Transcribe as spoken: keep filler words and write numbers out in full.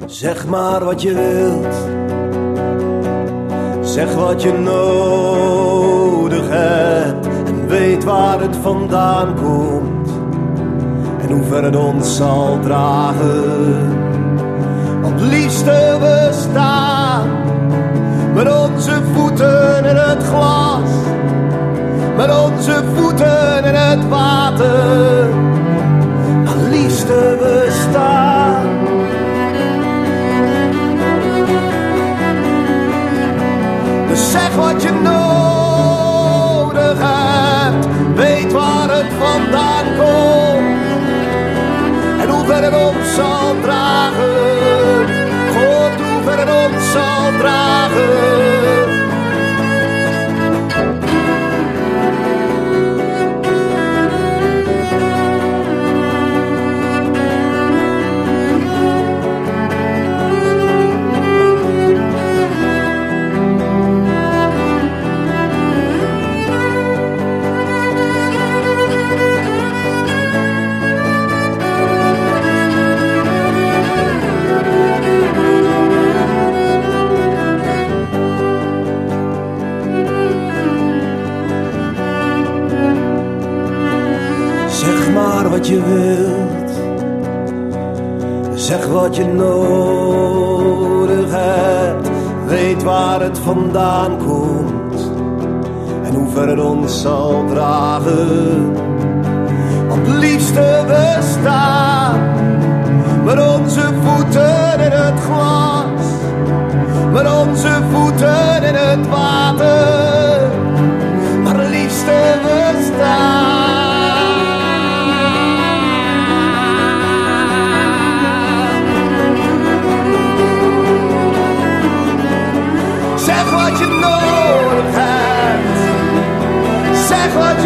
Zeg maar wat je wilt, zeg wat je nodig hebt en weet waar het vandaan komt en hoe ver het ons zal dragen. Want liefste we staan met onze voeten in het glas, met onze voeten in het water. Maar liefste we staan. Dus zeg wat je nodig hebt, weet waar het vandaan komt en hoe ver het ons zal dragen. God, hoe ver het ons zal dragen. Wat je wilt, zeg wat je nodig hebt, weet waar het vandaan komt en hoe ver het ons zal dragen. Want liefste we staan met onze voeten in het glas, met onze voeten in het water. Maar liefste we staan. Zeg wat je nodig hebt, zeg wat je